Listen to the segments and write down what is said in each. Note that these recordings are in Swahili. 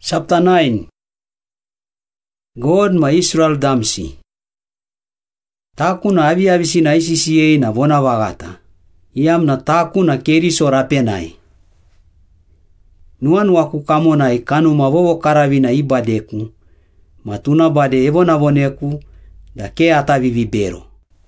Chapter 9. God ma Israel damsi. Taku na avi na ICCA na vona vagata. Iam na taku na keriso rapenai. Nuan waku kamonai kanu mavovo karavi na ibadeku. Matuna bade evona voneku da ke atavi vibero.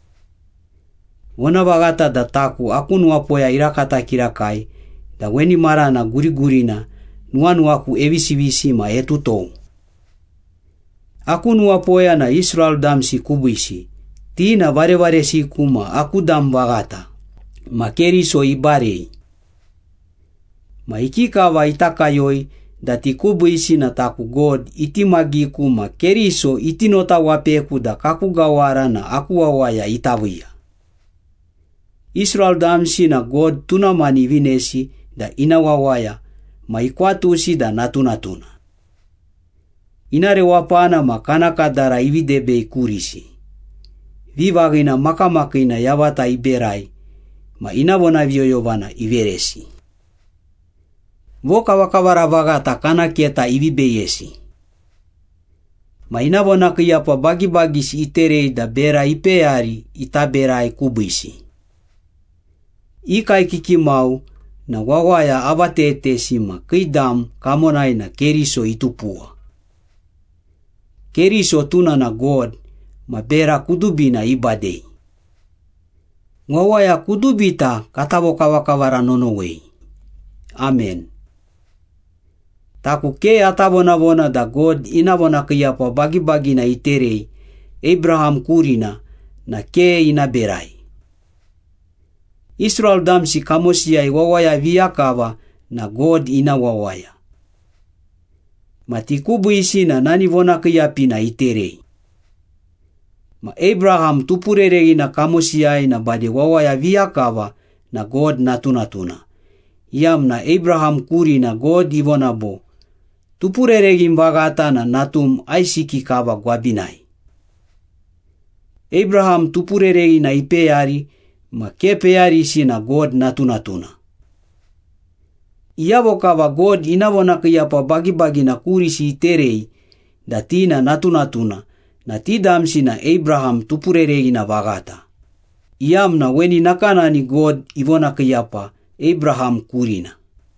Vona vagata da taku aku nuapoya irakata kirakai da weni mara na gurigurina nuan waku evisivisi ma etutou. Aku nuapoya na Israel damsi kubuisi. Tina vare siku ma aku dam vagata. Ma keriso ibarei. Ma ikikawa itakayoi dati kubuisi na taku God itimagiku ma keriso itinota wapeku da kakugawara na aku wawaya itavuya. Israel damsi na God tunamani vinesi da inawawaya ma ikwatusi da natuna. Inare wapana ma kanakadara ividebe ikurisi. Vivagina makamakina yavata iberai ma inavona vioyovana iveresi. Voka wakavara vagata kanakieta ivibeyesi. Ma inavona kiyapa bagibagisi iterei da bera ipeari itaberai kubuisi. Ikai kikimau na wawaya avatetesi ma kuidam kamonai na keriso itupua. Keriso tuna na God ma bera kudubina ibadei. Wawaya kudubita katavoka wakavara nonowei. Amen. Taku ke atavona da God inavona kiyapa bagibagi na iterei Abraham kurina na ke inaberai. Israel damsi kamosiai wawaya viakava na God ina wawaya. Matikubu isi na nani vona kiyapi na iterei. Ma Abraham tupureregi na kamosiai na bade wawaya viakava na God natuna. Iam na Abraham kuri na God ivona bo. Tupureregi mbagata na natum aisiki kava gwabinai. Abraham tupureregi na ipeari ma kepeari isi na God natuna. Iavo kava God inavona kiyapa bagibagi na kurisi iterei da tina natuna na tidamsi na Abraham tupureregi na vagata. Iam na weni nakanani God ivona kiyapa Abraham kurina.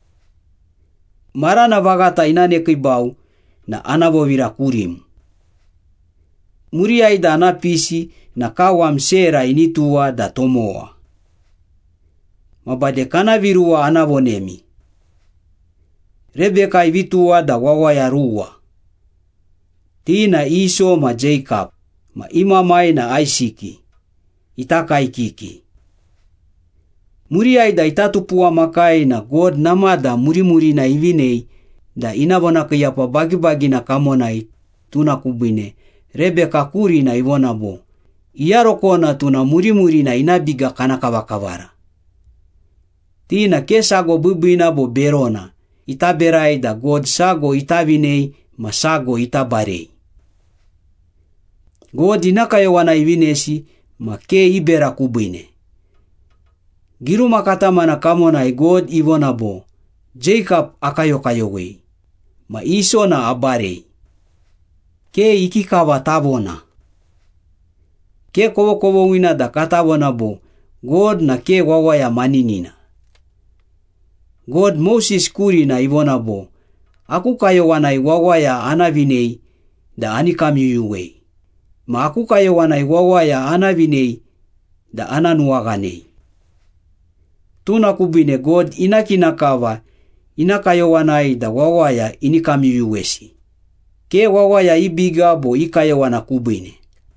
Marana vagata inane kibau na anavovira kurim. Muriai da anapisi na kawam sera initua da tomoa. Mabade kanavirua anavonemi. Rebeka ivitua da wawaya ruwa. Tina Iso ma Jacob, ma imamai na Isiki. Itakai kiki. Muriai da itatupua makai na God namada muri na ivinei da inavona kiyapa bagibagi na kamonai tuna kubine. Rebeka kuri na ivona bo. Iarokona tuna muri na inabiga kanakavakavara. Tina kesago bubuina bo berona. Itaberai da God sago itavinei masago itabarei. God inakayowana ivinesi ma ke ibera kubuine. Giru makatama na kamonai God ivona bo. Jacob akayokayowei. Ma Iso na abarei. Ke ikikawa tavona. Ke kovo wina da katavona bo. God na ke wawaya maninina. God Moses kuri na ivona bo. Aku kayowanai wawaya anavinei da anikamyuyuwei. Ma aku kayowanai wawaya anavinei da ananuaganei. Tuna kubine God inakinakawa inakayowanai da wawaya inikamyuyuwesi. Ke wawaya ibiga bo ikayowana kubine.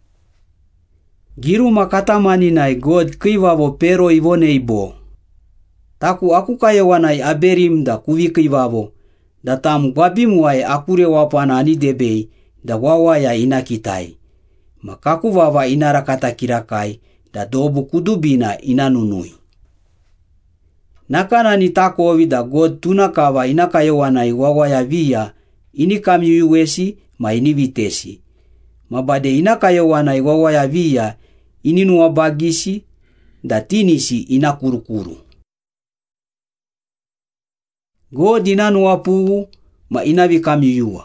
Giru makatamani nai God kiwavo pero ivonei bo. Taku aku kayowanai aberim da kuvikivavo. Da tam gwabimuai akure wapana anidebei da wawaya inakitai. Makaku wawa inarakata kirakai da dobu kudubina inanunui. Nakanani takovi da God tunakawa inakayowanai wawaya via inikamyuyuwesi ma inivitesi. Mabade inakayowanai wawaya via ininuabagisi da tinisi inakurukuru. God inanuapugu ma inavi kamiyua.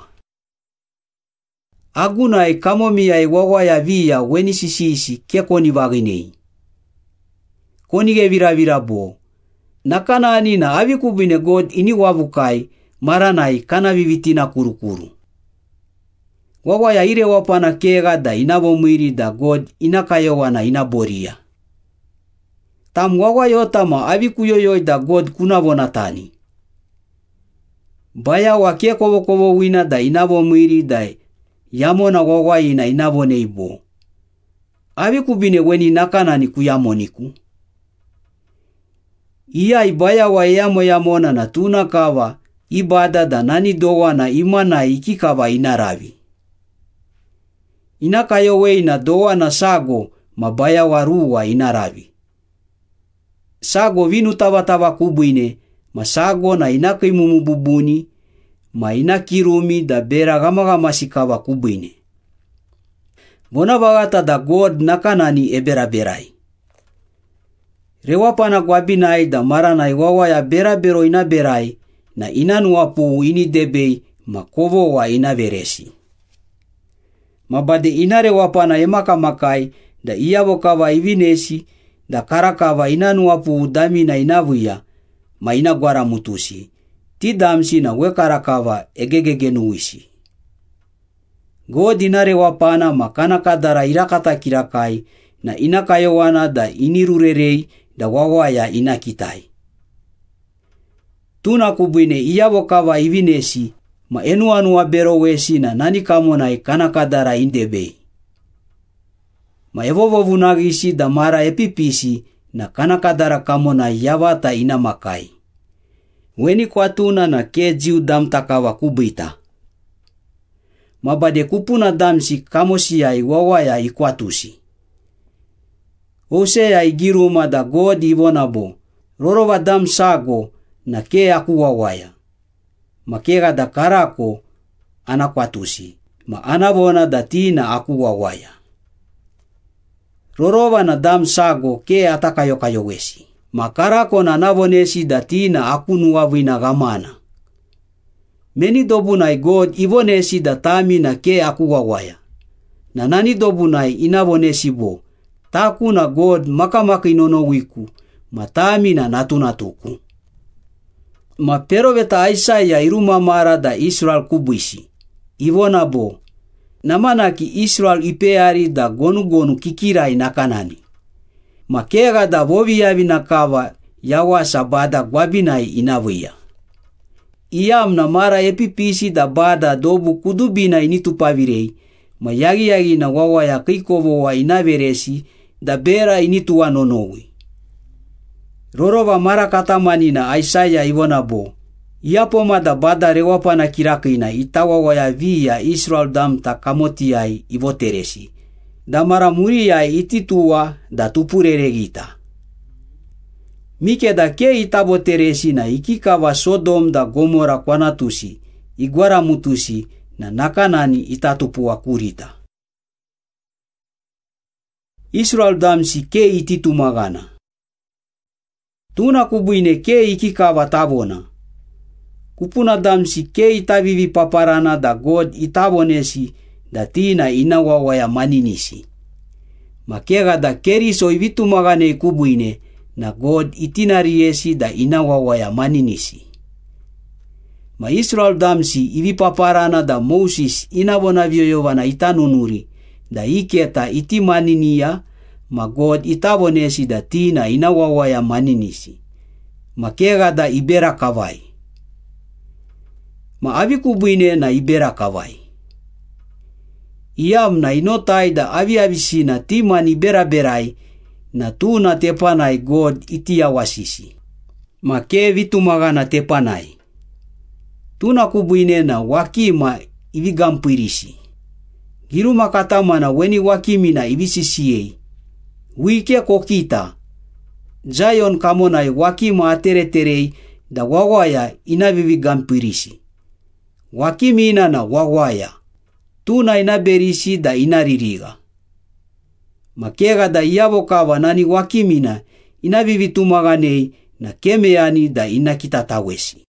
Agunai kamomiai wawaya via weni sisisi ke koni vaginei. Konige vira bo. Nakanani na avikubine God ini wavukai maranai kana vivitina kurukuru. Wawaya ire wapana kega da inavomwiri da God inakayowana inaboria. Tam wawayotama avikuyoyoi da God kunavonatani. Baya wake kovo wina da inavomwiri da yamona wawayina inavoneibo. Avikubine weni nakanani kuyamoniku. Iya ibaya wa yamona na tunakawa ibada da nani dowa na imana ikikawa inaravi. Inakayowe ina doa na sago mabaya waruwa inaravi. Sago vinu tava kubuine masago na inakimumu bubuni ma inakirumi da bera gama sikawa kubuine. Bona bagata da God nakanani ebera-berai. Rewapana gwabinai da maranai wawaya bera-bero inaberai na inanuapu inidebei makovo wa inaveresi. Mabade inare wapana emakamakai da iyavokawa ivinesi da karakawa inanuapu udami na inavuya ma inagwara mutusi. Ti damsi na wekarakawa egegegenuisi. God inare wapana makana kadara irakata kirakai na inakayowana da inirurerei da wawaya inakitai. Tuna kubuine iyavokawa ivinesi ma enuanua bero wesi na nani kamonai kana kadara indebei. Ma evovovunagisi da mara epipisi na kana kadara kamonai yavata inamakai. Weni kwatuna na ke jiu dam takawa kubuita. Mabade kupuna damsi kamosiai wawaya ikwatusi. Osea igiruma da God ivonabo, rorova dam sago na ke aku wawaya. Makega da karako anakwatusi, ma anavona da tina aku wawaya. Rorova na dam sago ke atakayokayowesi. Makarako na navonesi da tina aku nuwavina gamana. Meni dobunai God ivonesi da tami na ke aku wawaya. Na nani dobunai inavonesi bo, taku na God makamaki nono wiku, matami na natunatuku. Ma peroveta Aisaya iruma mara da Israel kubuisi. Ivona bo, namanaki Israel ipeari da gonu kikirai nakanani. Makega da voviyavi nakawa yawa sabada gwabinai inavuya. Iyam na mara epipisi da bada dobu kudubina initupavirei, ma yagi na wawaya kikovo wa inaveresi da bera inituwa nonowi. Rorova mara katamani na Aisaya ivona bo, iapoma da bada rewapana kirakina itawawaya via Israel damta kamotiai ivoteresi. Da mara muriai itituwa da tupureregita. Mike da ke itavoteresi na ikikawa Sodom da Gomora kwanatusi, igwara mutusi na nakanani itatupuwa kurita. Israel damsi ke ititumagana. Tuna kubuine ke ikikawa tavona. Kupuna damsi ke itavivi paparana da God itavonesi da tina inawawaya maninisi. Makega da keriso ivitumagane kubuine na God itinariesi da inawawaya maninisi. Ma Israel damsi ivipaparana da Moses inavona vyoyovana itanunuri da iketa itimaninia ma God itavonesi da tina inawawaya maninisi. Makega da ibera kavai. Ma avikubuine na ibera kavai. Iam na inotai da aviavisina timani bera-berai na tuna tepanai God itiawasisi. Ma ke vitumagana tepanai. Tuna kubuine na wakima ivigampirisi. Giruma katamana weni wakimina ivisisiei. Wike kokita. Zion kamonai wakima atereterei da wawaya inavivigampirisi. Wakimina na wawaya. Tuna inaberisi da inaririga. Makega da iavokawa nani wakimina inavivitumaganei na kemeani da inakitatawesi.